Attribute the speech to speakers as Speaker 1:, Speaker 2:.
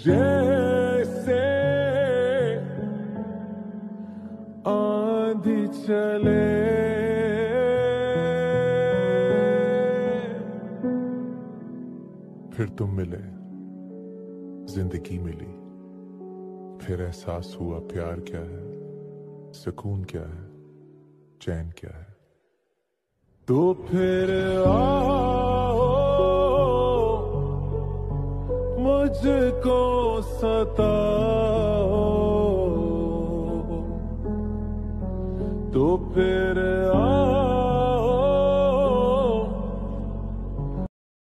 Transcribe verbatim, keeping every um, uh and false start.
Speaker 1: जैसे आंधी चले फिर तुम मिले, जिंदगी मिली, फिर एहसास हुआ प्यार क्या है, सुकून क्या है, चैन क्या है। तो फिर आओ मुझको सताओ, तो फिर